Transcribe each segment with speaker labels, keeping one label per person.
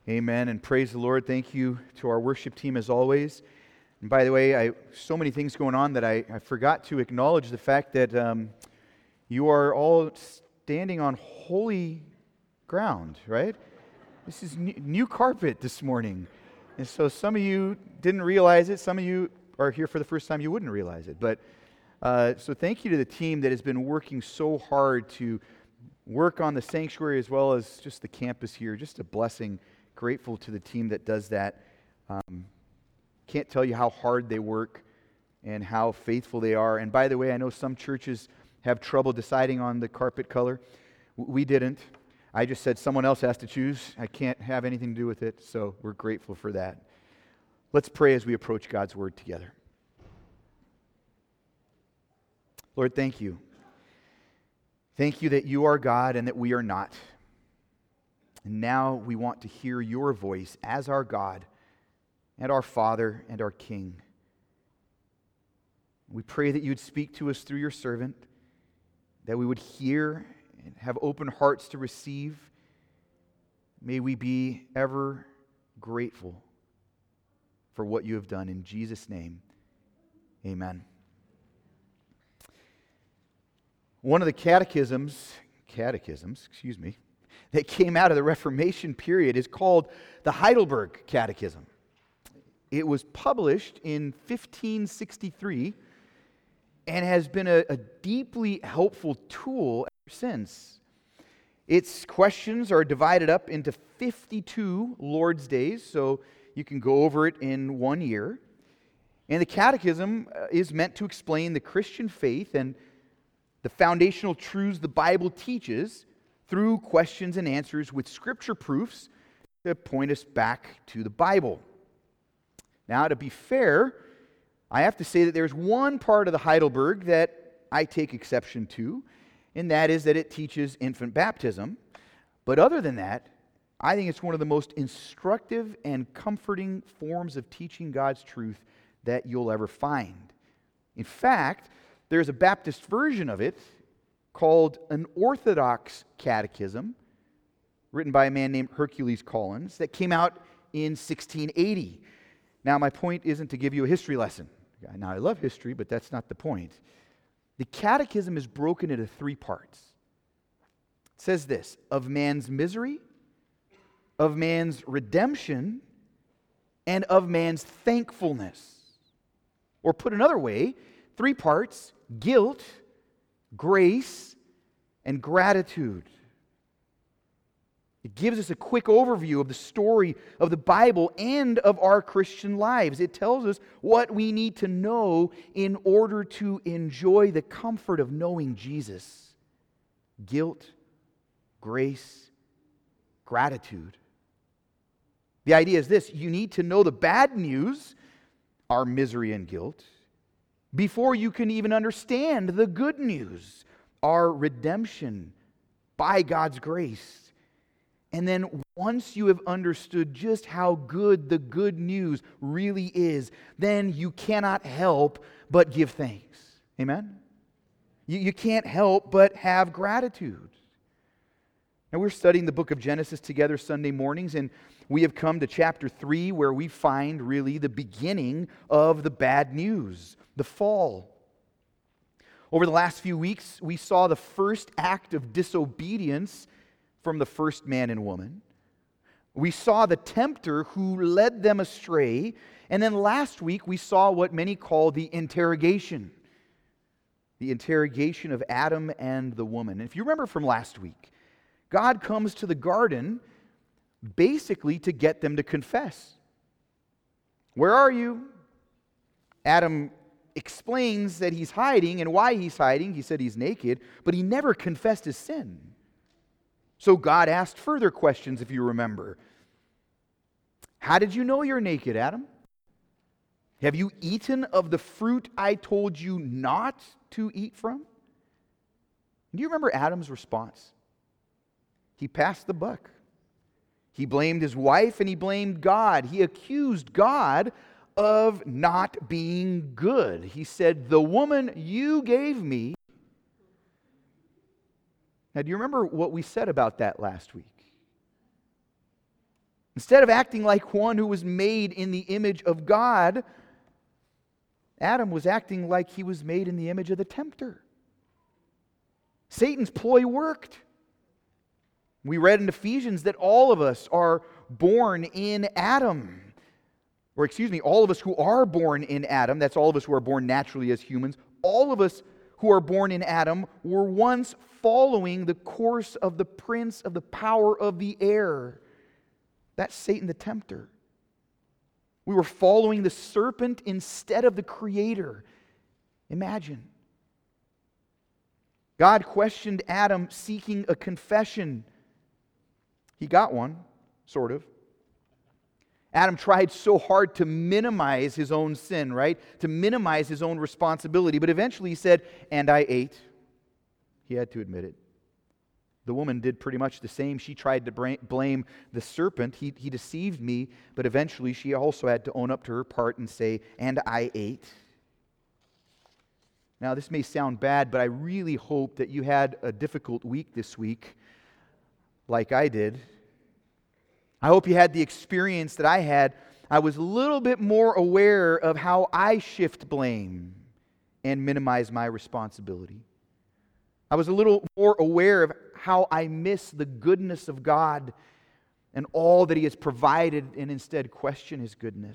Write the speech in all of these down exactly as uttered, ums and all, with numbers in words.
Speaker 1: Amen, and praise the Lord. Thank you to our worship team as always. And by the way, I so many things going on that I, I forgot to acknowledge the fact that um, you are all standing on holy ground, right? This is new, new carpet this morning. And so some of you didn't realize it. Some of you are here for the first time. You wouldn't realize it. But uh, so thank you to the team that has been working so hard to work on the sanctuary as well as just the campus here. Just a blessing. Grateful to the team that does that. Um, can't tell you how hard they work and how faithful they are. And by the way, I know some churches have trouble deciding on the carpet color. We didn't. I just said someone else has to choose. I can't have anything to do with it, so we're grateful for that. Let's pray as we approach God's Word together. Lord, thank you. Thank you that you are God and that we are not. And now we want to hear your voice as our God and our Father and our King. We pray that you'd speak to us through your servant, that we would hear and have open hearts to receive. May we be ever grateful for what you have done. In Jesus' name, amen. One of the catechisms, catechisms, excuse me, that came out of the Reformation period is called the Heidelberg Catechism. It was published in fifteen sixty-three and has been a, a deeply helpful tool ever since. Its questions are divided up into fifty-two Lord's Days, so you can go over it in one year. And the Catechism is meant to explain the Christian faith and the foundational truths the Bible teaches through questions and answers with scripture proofs that point us back to the Bible. Now, to be fair, I have to say that there's one part of the Heidelberg that I take exception to, and that is that it teaches infant baptism. But other than that, I think it's one of the most instructive and comforting forms of teaching God's truth that you'll ever find. In fact, there's a Baptist version of it called an Orthodox Catechism, written by a man named Hercules Collins, that came out in sixteen eighty. Now, my point isn't to give you a history lesson. Now, I love history, but that's not the point. The Catechism is broken into three parts. It says this: of man's misery, of man's redemption, and of man's thankfulness. Or put another way, three parts: guilt, grace, and gratitude. It gives us a quick overview of the story of the Bible and of our Christian lives. It tells us what we need to know in order to enjoy the comfort of knowing Jesus. Guilt, grace, gratitude. The idea is this: you need to know the bad news, our misery and guilt, before you can even understand the good news, our redemption by God's grace. And then once you have understood just how good the good news really is, then you cannot help but give thanks. Amen? You, you can't help but have gratitude. Now, we're studying the book of Genesis together Sunday mornings, and we have come to chapter three, where we find really the beginning of the bad news, the fall. Over the last few weeks, we saw the first act of disobedience from the first man and woman. We saw the tempter who led them astray. And then last week, we saw what many call the interrogation. The interrogation of Adam and the woman. And if you remember from last week, God comes to the garden basically to get them to confess. Where are you? Adam explains that he's hiding and why he's hiding. He said he's naked, but he never confessed his sin. So God asked further questions, if you remember. How did you know you're naked, Adam? Have you eaten of the fruit I told you not to eat from? Do you remember Adam's response? He passed the buck. He blamed his wife and he blamed God. He accused God of not being good. He said, "The woman you gave me." Now, do you remember what we said about that last week? Instead of acting like one who was made in the image of God, Adam was acting like he was made in the image of the tempter. Satan's ploy worked. We read in Ephesians that all of us are born in Adam. Or excuse me, all of us who are born in Adam, that's all of us who are born naturally as humans, all of us who are born in Adam were once following the course of the prince of the power of the air. That's Satan the tempter. We were following the serpent instead of the Creator. Imagine. God questioned Adam seeking a confession. He got one, sort of. Adam tried so hard to minimize his own sin, right? To minimize his own responsibility. But eventually he said, "And I ate." He had to admit it. The woman did pretty much the same. She tried to blame the serpent. He, he deceived me, but eventually she also had to own up to her part and say, "And I ate." Now, this may sound bad, but I really hope that you had a difficult week this week, like I did. I hope you had the experience that I had. I was a little bit more aware of how I shift blame and minimize my responsibility. I was a little more aware of how I miss the goodness of God and all that He has provided and instead question His goodness.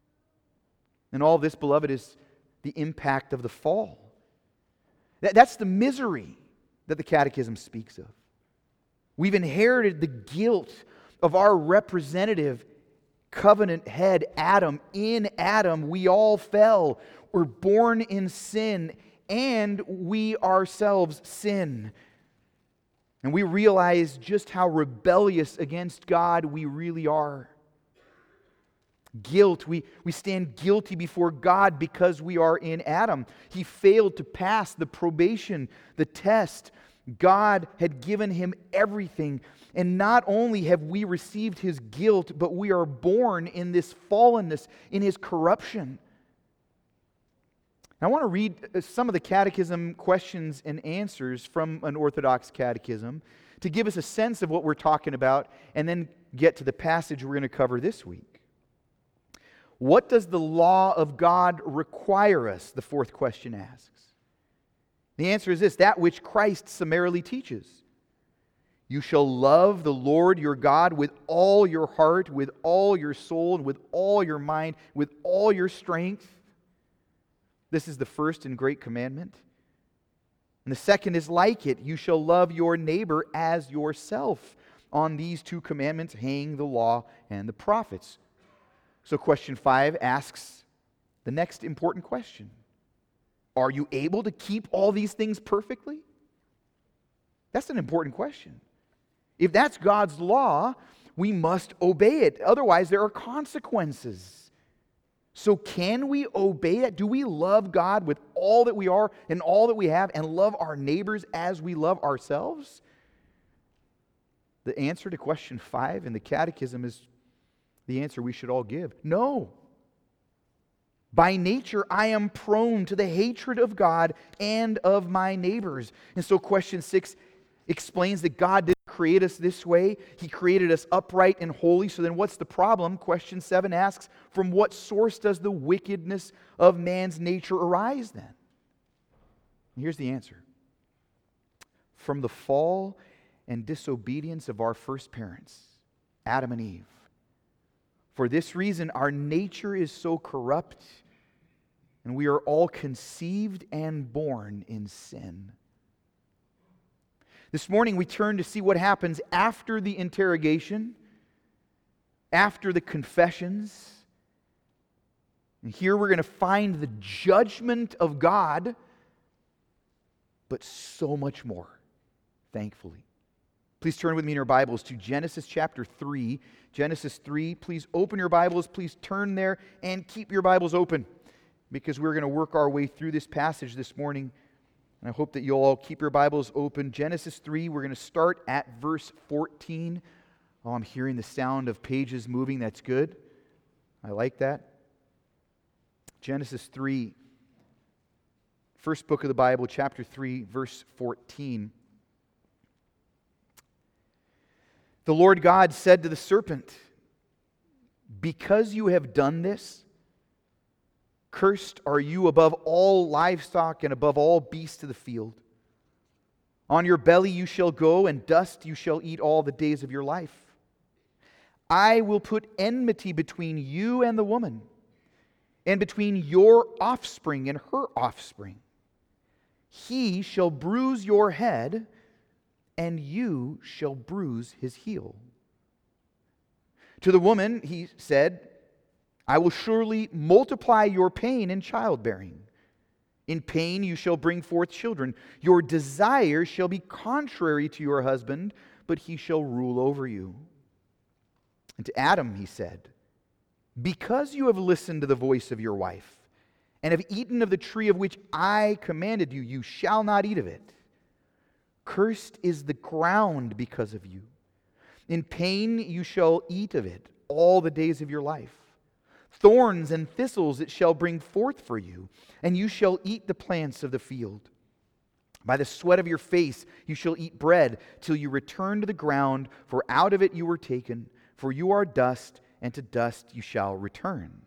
Speaker 1: And all this, beloved, is the impact of the fall. That, that's the misery that the Catechism speaks of. We've inherited the guilt of our representative covenant head, Adam. In Adam, we all fell. We're born in sin, and we ourselves sin. And we realize just how rebellious against God we really are. Guilt. We, we stand guilty before God because we are in Adam. He failed to pass the probation, the test. God had given him everything. And not only have we received his guilt, but we are born in this fallenness, in his corruption. I want to read some of the catechism questions and answers from an Orthodox catechism to give us a sense of what we're talking about, and then get to the passage we're going to cover this week. What does the law of God require us? The fourth question asks. The answer is this: that which Christ summarily teaches. You shall love the Lord your God with all your heart, with all your soul, and with all your mind, with all your strength. This is the first and great commandment. And the second is like it. You shall love your neighbor as yourself. On these two commandments hang the law and the prophets. So question five asks the next important question. Are you able to keep all these things perfectly? That's an important question. If that's God's law, we must obey it. Otherwise, there are consequences. So can we obey that? Do we love God with all that we are and all that we have, and love our neighbors as we love ourselves? The answer to question five in the Catechism is the answer we should all give. No. By nature, I am prone to the hatred of God and of my neighbors. And so question six explains that God didn't create us this way. He created us upright and holy. So then what's the problem? Question seven asks, from what source does the wickedness of man's nature arise then? And here's the answer. From the fall and disobedience of our first parents, Adam and Eve. For this reason, our nature is so corrupt, and we are all conceived and born in sin. This morning we turn to see what happens after the interrogation, after the confessions. And here we're going to find the judgment of God, but so much more, thankfully. Please turn with me in your Bibles to Genesis chapter three. Genesis three, please open your Bibles, please turn there and keep your Bibles open, because we're going to work our way through this passage this morning. And I hope that you'll all keep your Bibles open. Genesis three, we're going to start at verse fourteen. Oh, I'm hearing the sound of pages moving. That's good. I like that. Genesis three, first book of the Bible, chapter three, verse fourteen. The Lord God said to the serpent, Because you have done this, cursed are you above all livestock and above all beasts of the field. On your belly you shall go, and dust you shall eat all the days of your life. I will put enmity between you and the woman, and between your offspring and her offspring. He shall bruise your head, and you shall bruise his heel. To the woman he said, I will surely multiply your pain in childbearing. In pain you shall bring forth children. Your desire shall be contrary to your husband, but he shall rule over you. And to Adam he said, because you have listened to the voice of your wife, and have eaten of the tree of which I commanded you, you shall not eat of it. Cursed is the ground because of you. In pain you shall eat of it all the days of your life. Thorns and thistles it shall bring forth for you, and you shall eat the plants of the field. By the sweat of your face you shall eat bread till you return to the ground, for out of it you were taken, for you are dust, and to dust you shall return.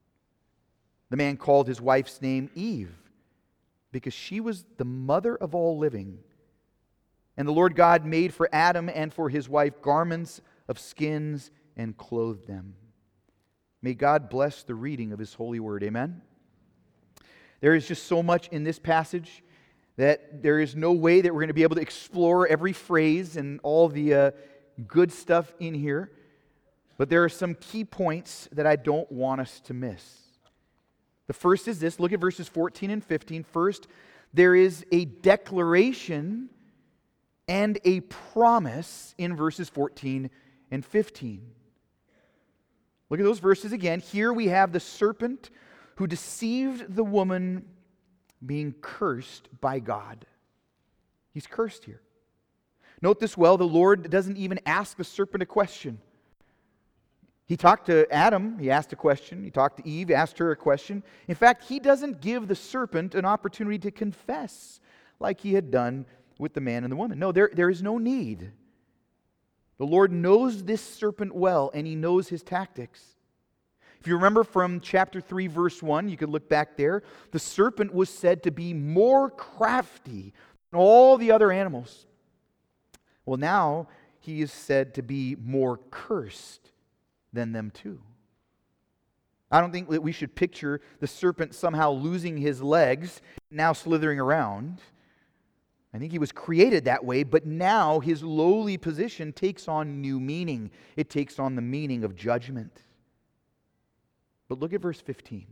Speaker 1: The man called his wife's name Eve, because she was the mother of all living. And the Lord God made for Adam and for his wife garments of skins and clothed them. May God bless the reading of His holy word. Amen. There is just so much in this passage that there is no way that we're going to be able to explore every phrase and all the uh, good stuff in here. But there are some key points that I don't want us to miss. The first is this. Look at verses fourteen and fifteen. First, there is a declaration and a promise in verses fourteen and fifteen. Look at those verses again. Here we have the serpent who deceived the woman being cursed by God. He's cursed here. Note this well, the Lord doesn't even ask the serpent a question. He talked to Adam, he asked a question. He talked to Eve, asked her a question. In fact, he doesn't give the serpent an opportunity to confess like he had done with the man and the woman. No, there, there is no need. The Lord knows this serpent well, and He knows his tactics. If you remember from chapter three, verse one, you could look back there. The serpent was said to be more crafty than all the other animals. Well, now he is said to be more cursed than them too. I don't think that we should picture the serpent somehow losing his legs, now slithering around. I think he was created that way, but now his lowly position takes on new meaning. It takes on the meaning of judgment. But look at verse fifteen.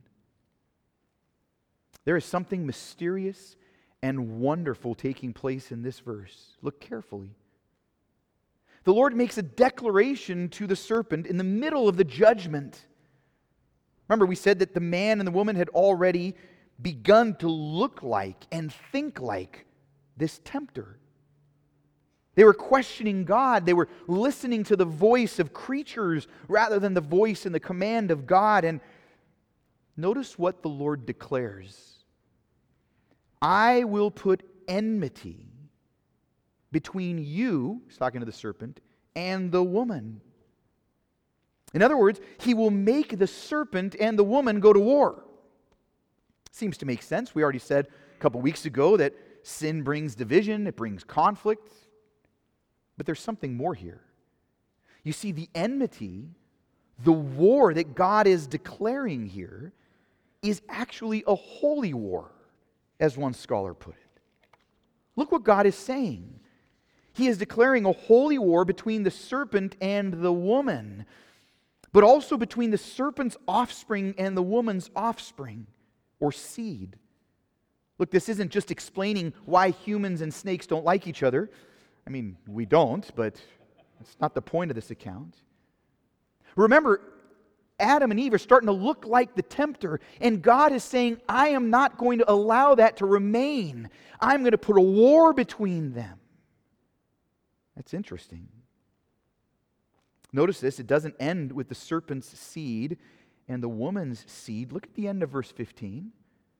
Speaker 1: There is something mysterious and wonderful taking place in this verse. Look carefully. The Lord makes a declaration to the serpent in the middle of the judgment. Remember, we said that the man and the woman had already begun to look like and think like this tempter. They were questioning God. They were listening to the voice of creatures rather than the voice and the command of God. And notice what the Lord declares. I will put enmity between you, he's talking to the serpent, and the woman. In other words, He will make the serpent and the woman go to war. Seems to make sense. We already said a couple weeks ago that sin brings division, it brings conflict. But there's something more here. You see, the enmity, the war that God is declaring here, is actually a holy war, as one scholar put it. Look what God is saying. He is declaring a holy war between the serpent and the woman, but also between the serpent's offspring and the woman's offspring, or seed. Look, this isn't just explaining why humans and snakes don't like each other. I mean, we don't, but that's not the point of this account. Remember, Adam and Eve are starting to look like the tempter, and God is saying, I am not going to allow that to remain. I'm going to put a war between them. That's interesting. Notice this, it doesn't end with the serpent's seed and the woman's seed. Look at the end of verse fifteen.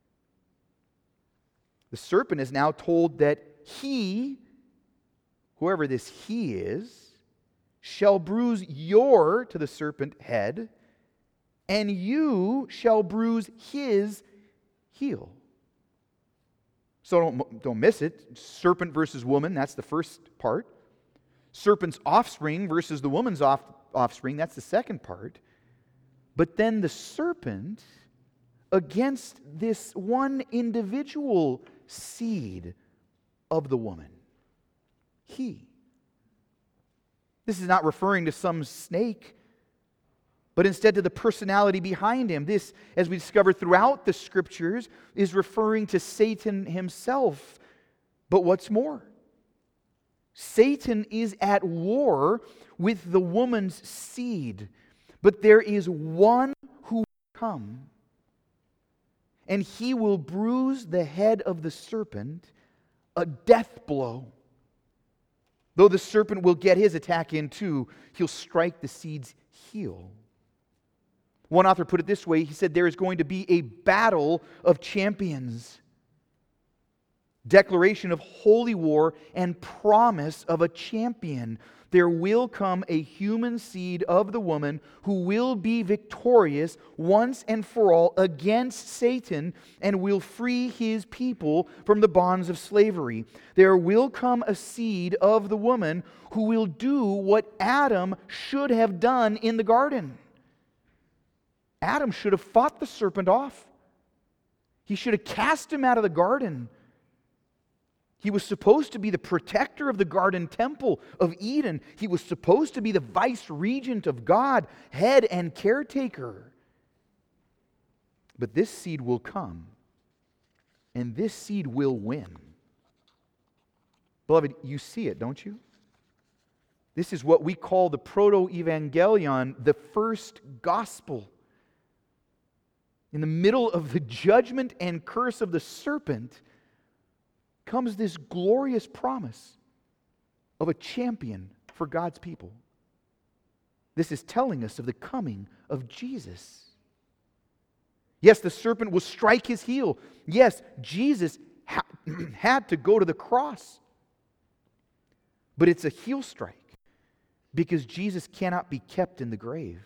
Speaker 1: The serpent is now told that he, whoever this he is, shall bruise your, to the serpent, head, and you shall bruise his heel. So don't, don't miss it. Serpent versus woman, that's the first part. Serpent's offspring versus the woman's off, offspring, that's the second part. But then the serpent against this one individual seed of the woman. He. This is not referring to some snake, but instead to the personality behind him. This, as we discover throughout the Scriptures, is referring to Satan himself. But what's more? Satan is at war with the woman's seed, but there is one who will come, and he will bruise the head of the serpent, a death blow. Though the serpent will get his attack in too, he'll strike the seed's heel. One author put it this way, he said, there is going to be a battle of champions. Declaration of holy war and promise of a champion. There will come a human seed of the woman who will be victorious once and for all against Satan and will free his people from the bonds of slavery. There will come a seed of the woman who will do what Adam should have done in the garden. Adam should have fought the serpent off. He should have cast him out of the garden. He was supposed to be the protector of the garden temple of Eden. He was supposed to be the vice regent of God, head and caretaker. But this seed will come, and this seed will win. Beloved, you see it, don't you? This is what we call the proto-evangelion, the first gospel. In the middle of the judgment and curse of the serpent comes this glorious promise of a champion for God's people. This is telling us of the coming of Jesus. Yes, the serpent will strike his heel. Yes, Jesus ha- had to go to the cross. But it's a heel strike because Jesus cannot be kept in the grave.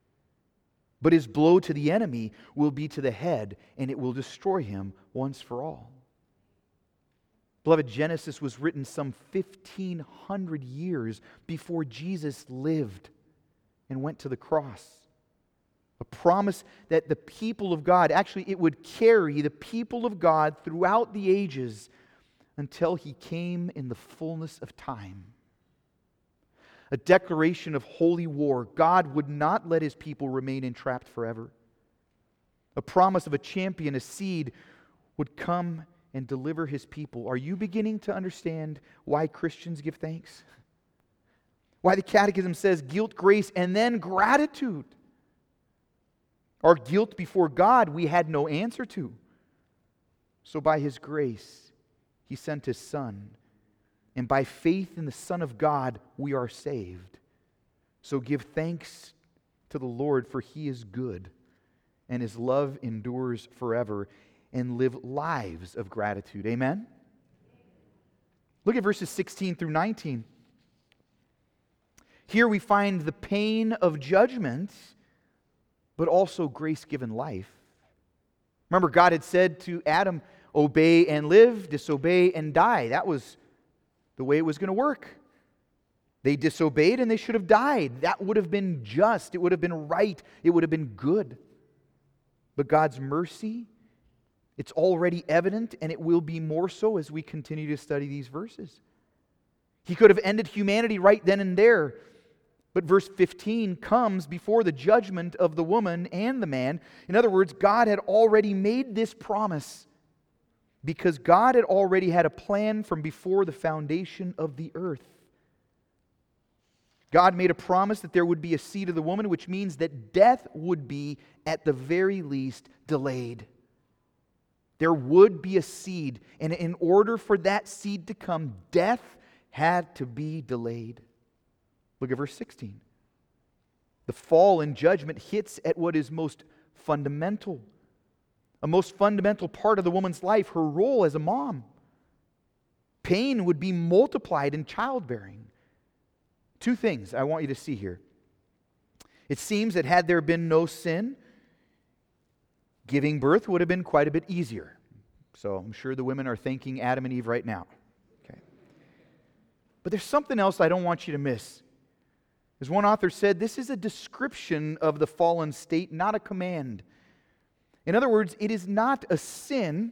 Speaker 1: But his blow to the enemy will be to the head, and it will destroy him once for all. Beloved, Genesis was written some fifteen hundred years before Jesus lived and went to the cross. A promise that the people of God, actually it would carry the people of God throughout the ages until he came in the fullness of time. A declaration of holy war. God would not let his people remain entrapped forever. A promise of a champion, a seed, would come and deliver his people. Are you beginning to understand why Christians give thanks? Why the Catechism says guilt, grace, and then gratitude. Our guilt before God we had no answer to. So by his grace, he sent his Son. And by faith in the Son of God, we are saved. So give thanks to the Lord, for he is good, and his love endures forever, and live lives of gratitude. Amen? Look at verses sixteen through nineteen. Here we find the pain of judgment, but also grace-given life. Remember, God had said to Adam, obey and live, disobey and die. That was the way it was going to work. They disobeyed and they should have died. That would have been just. It would have been right. It would have been good. But God's mercy, it's already evident, and it will be more so as we continue to study these verses. He could have ended humanity right then and there. But verse fifteen comes before the judgment of the woman and the man. In other words, God had already made this promise because God had already had a plan from before the foundation of the earth. God made a promise that there would be a seed of the woman, which means that death would be, at the very least, delayed. There would be a seed, and in order for that seed to come, death had to be delayed. Look at verse sixteen. The fall and judgment hits at what is most fundamental, a most fundamental part of the woman's life, her role as a mom. Pain would be multiplied in childbearing. Two things I want you to see here. It seems that had there been no sin, Giving birth would have been quite a bit easier. So I'm sure the women are thanking Adam and Eve right now. Okay. But there's something else I don't want you to miss. As one author said, this is a description of the fallen state, not a command. In other words, it is not a sin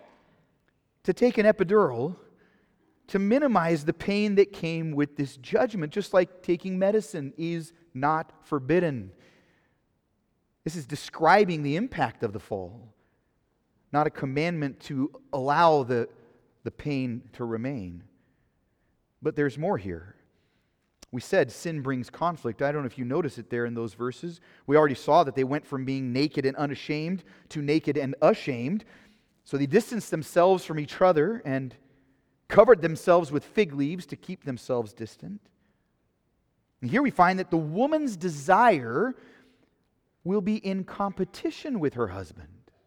Speaker 1: to take an epidural to minimize the pain that came with this judgment, just like taking medicine is not forbidden. This is describing the impact of the fall, not a commandment to allow the, the pain to remain. But there's more here. We said sin brings conflict. I don't know if you notice it there in those verses. We already saw that they went from being naked and unashamed to naked and ashamed. So they distanced themselves from each other and covered themselves with fig leaves to keep themselves distant. And here we find that the woman's desire will be in competition with her husband.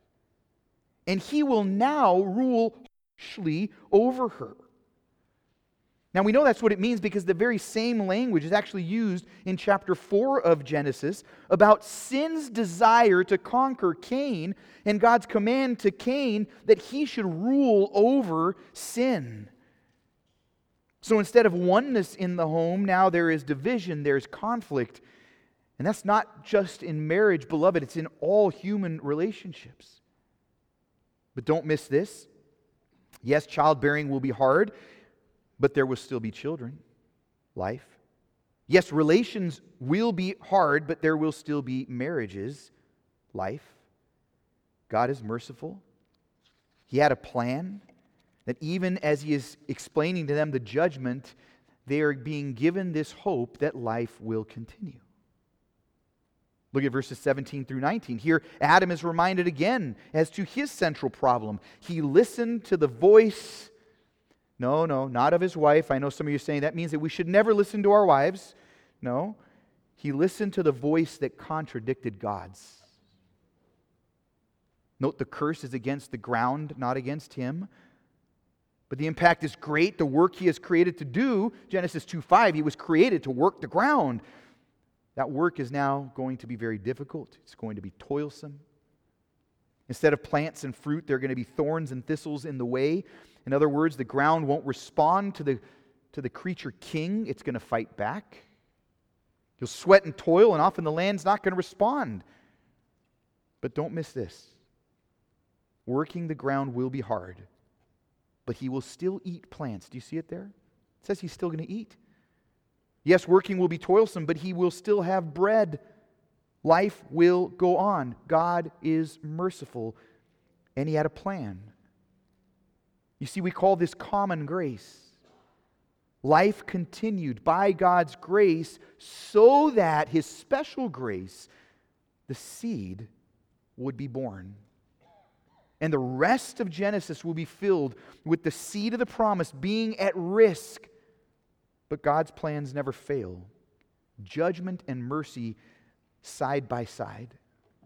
Speaker 1: And he will now rule harshly over her. Now we know that's what it means because the very same language is actually used in chapter four of Genesis about sin's desire to conquer Cain and God's command to Cain that he should rule over sin. So instead of oneness in the home, now there is division, there's conflict. And that's not just in marriage, beloved, it's in all human relationships. But don't miss this. Yes, childbearing will be hard, but there will still be children, life. Yes, relations will be hard, but there will still be marriages, life. God is merciful. He had a plan that even as He is explaining to them the judgment, they are being given this hope that life will continue. Look at verses seventeen through nineteen. Here, Adam is reminded again as to his central problem. He listened to the voice No, no, not of his wife. I know some of you are saying that means that we should never listen to our wives. No. He listened to the voice that contradicted God's. Note the curse is against the ground, not against him. But the impact is great. The work he is created to do, Genesis two five, he was created to work the ground. That work is now going to be very difficult. It's going to be toilsome. Instead of plants and fruit, there are going to be thorns and thistles in the way. In other words, the ground won't respond to the, to the creature king. It's going to fight back. You'll sweat and toil, and often the land's not going to respond. But don't miss this. Working the ground will be hard, but he will still eat plants. Do you see it there? It says he's still going to eat. Yes, working will be toilsome, but he will still have bread. Life will go on. God is merciful, and he had a plan. You see, we call this common grace. Life continued by God's grace so that his special grace, the seed, would be born. And the rest of Genesis will be filled with the seed of the promise being at risk. But God's plans never fail. Judgment and mercy side by side.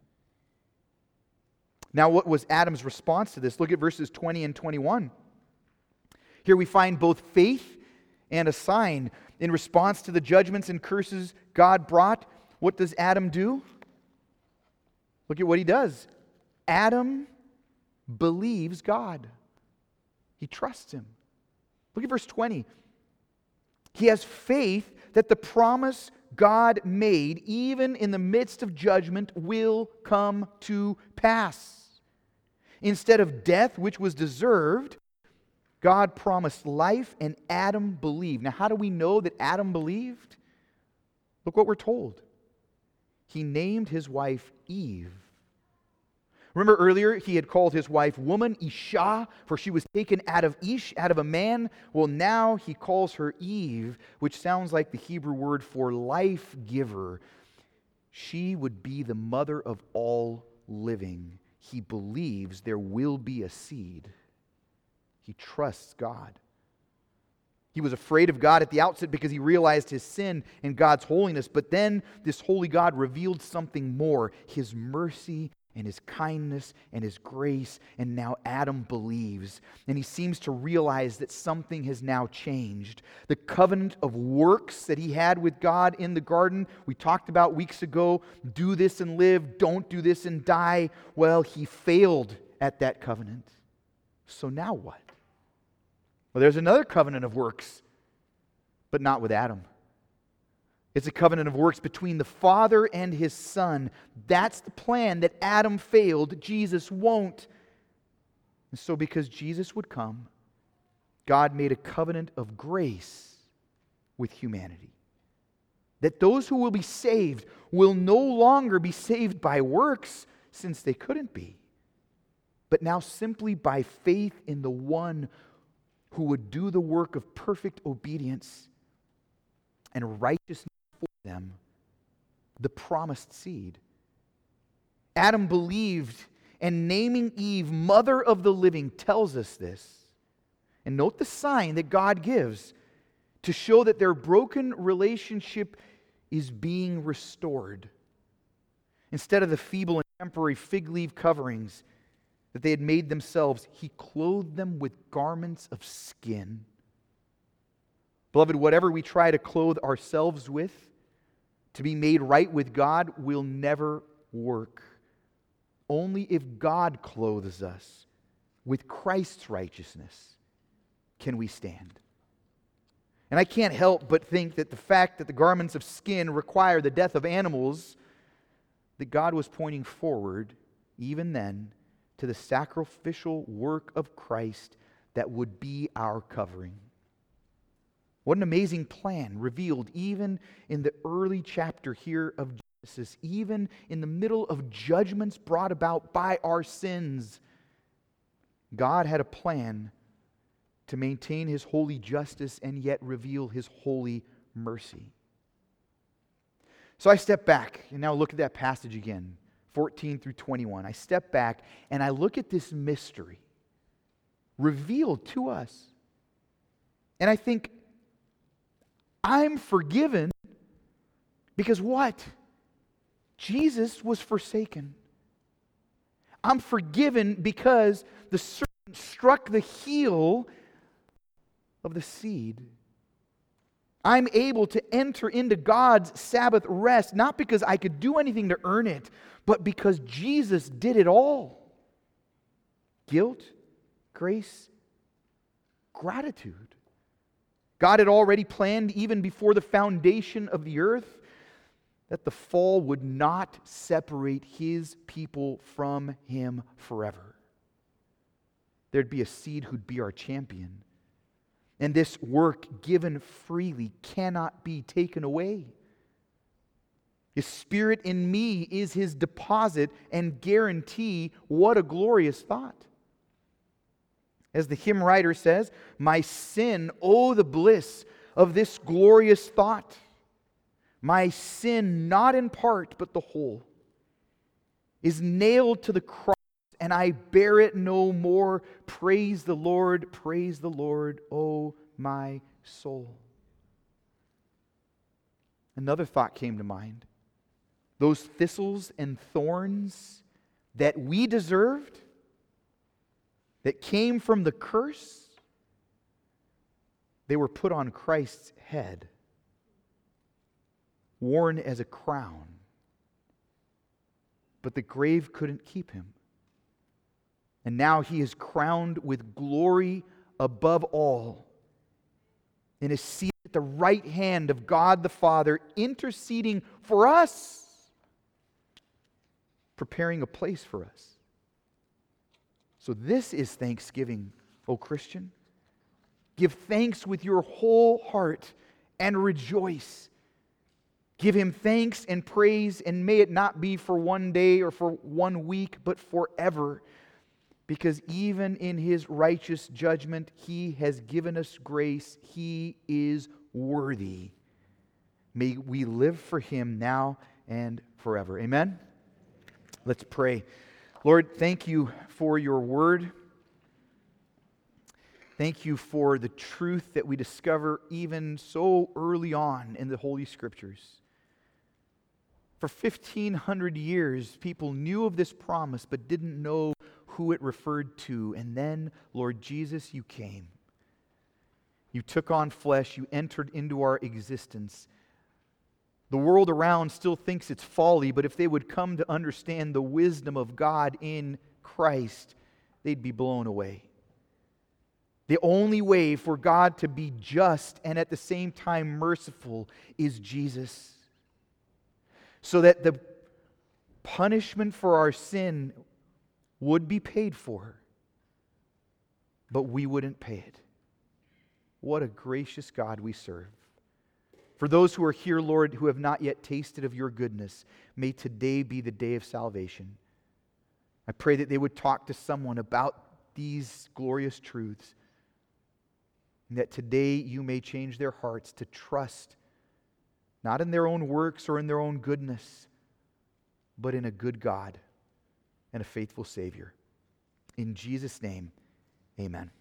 Speaker 1: Now, what was Adam's response to this? Look at verses twenty and twenty-one. Here we find both faith and a sign. In response to the judgments and curses God brought, what does Adam do? Look at what he does. Adam believes God. He trusts him. Look at verse twenty. He has faith that the promise God made, even in the midst of judgment, will come to pass. Instead of death, which was deserved, God promised life, and Adam believed. Now, how do we know that Adam believed? Look what we're told. He named his wife Eve. Remember earlier, he had called his wife woman, Isha, for she was taken out of Ish, out of a man. Well, now he calls her Eve, which sounds like the Hebrew word for life giver. She would be the mother of all living. He believes there will be a seed. He trusts God. He was afraid of God at the outset because he realized his sin and God's holiness. But then this holy God revealed something more, his mercy and His kindness and His grace, and now Adam believes. And he seems to realize that something has now changed. The covenant of works that he had with God in the garden, we talked about weeks ago, do this and live, don't do this and die. Well, he failed at that covenant. So now what? Well, there's another covenant of works, but not with Adam. It's a covenant of works between the Father and His Son. That's the plan that Adam failed. Jesus won't. And so because Jesus would come, God made a covenant of grace with humanity. That those who will be saved will no longer be saved by works, since they couldn't be, but now simply by faith in the one who would do the work of perfect obedience and righteousness for them, the promised seed. Adam believed, and naming Eve mother of the living tells us this. And note the sign that God gives to show that their broken relationship is being restored. Instead of the feeble and temporary fig leaf coverings that they had made themselves, He clothed them with garments of skin. Beloved, whatever we try to clothe ourselves with to be made right with God will never work. Only if God clothes us with Christ's righteousness can we stand. And I can't help but think that the fact that the garments of skin require the death of animals, that God was pointing forward, even then, to the sacrificial work of Christ that would be our covering. What an amazing plan revealed even in the early chapter here of Genesis, even in the middle of judgments brought about by our sins. God had a plan to maintain His holy justice and yet reveal His holy mercy. So I step back and now look at that passage again, fourteen through twenty-one. I step back and I look at this mystery revealed to us. And I think, I'm forgiven because what? Jesus was forsaken. I'm forgiven because the serpent struck the heel of the seed. I'm able to enter into God's Sabbath rest, not because I could do anything to earn it, but because Jesus did it all. Guilt, grace, gratitude. God had already planned, even before the foundation of the earth, that the fall would not separate His people from Him forever. There'd be a seed who'd be our champion. And this work given freely cannot be taken away. His Spirit in me is His deposit and guarantee. What a glorious thought. As the hymn writer says, my sin, oh the bliss of this glorious thought. My sin, not in part, but the whole, is nailed to the cross, and I bear it no more. Praise the Lord, praise the Lord, O my soul. Another thought came to mind. Those thistles and thorns that we deserved, that came from the curse, they were put on Christ's head, worn as a crown. But the grave couldn't keep Him. And now He is crowned with glory above all, and is seated at the right hand of God the Father, interceding for us, preparing a place for us. So this is thanksgiving, O Christian. Give thanks with your whole heart and rejoice. Give Him thanks and praise, and may it not be for one day or for one week, but forever. Because even in His righteous judgment, He has given us grace. He is worthy. May we live for Him now and forever. Amen? Let's pray. Lord, thank You for Your word. Thank You for the truth that we discover even so early on in the Holy Scriptures. For fifteen hundred years, people knew of this promise but didn't know who it referred to. And then, Lord Jesus, you came. You took on flesh. You entered into our existence. The world around still thinks it's folly, but if they would come to understand the wisdom of God in Christ, they'd be blown away. The only way for God to be just and at the same time merciful is Jesus. So that the punishment for our sin would be paid for, but we wouldn't pay it. What a gracious God we serve. For those who are here, Lord, who have not yet tasted of your goodness, may today be the day of salvation. I pray that they would talk to someone about these glorious truths, and that today you may change their hearts to trust not in their own works or in their own goodness, but in a good God and a faithful Savior. In Jesus' name, amen.